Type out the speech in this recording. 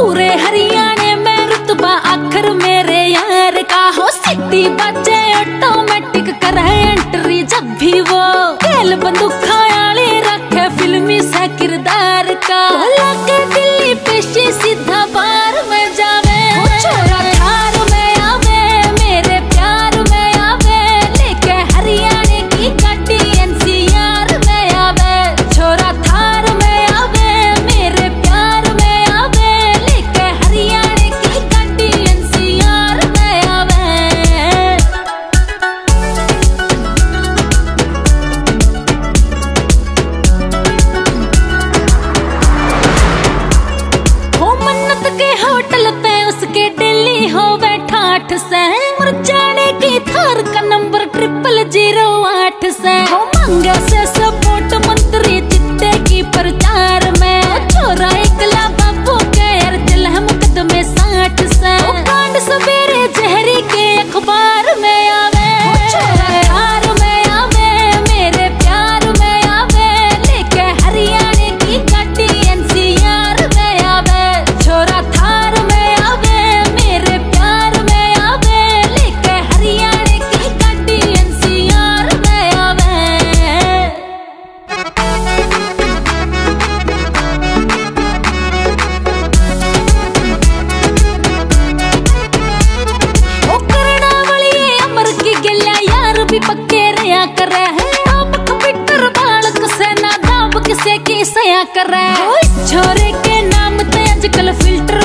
पूरे हरियाणे में रुतबा आखिर मेरे यार का हो। सिटी बचे ऑटोमेटिक करे एंट्री जब भी वो खेल बंदूका वाली रखे फिल्मी सा किरदार का। लगे दिल्ली पेशी सीधा बार में जावे, छोरा थार में आवे मेरे प्यार में आवे, लेके हरियाणे की गाड़ी एनसीआर में आवे। छोरा थार में आवे मेरे प्यार में आवे, लेके हरियाणे की गाड़ी एनसीआर में आवे। हो मन्नत के होटल पे उसके दिल्ली हो बैठा 8 से, जाने की थार का नंबर 0008 से। हो मांगा से सपोर्ट मंत्री चित्ते की प्रचार में, छोरा एकला बाबू के यार दिल है मुकदमे 60 से। कांड सवेरे जहरी के अखबार में आवे, छोरा थार में आवे मेरे प्यार में आवे, लेके हरियाणे की गाड़ी एनसीआर में आवे। छोरा थार में आवे मेरे प्यार में आवे, लेके हरियाणे की गाड़ी एनसीआर में आवे। ओ करना वाली अमर की गल्या यार भी पक्के रहा करे है, आप कंप्यूटर बालक से ना दाब किसे की सया करे। छोरे के नाम ते आजकल फिल्टर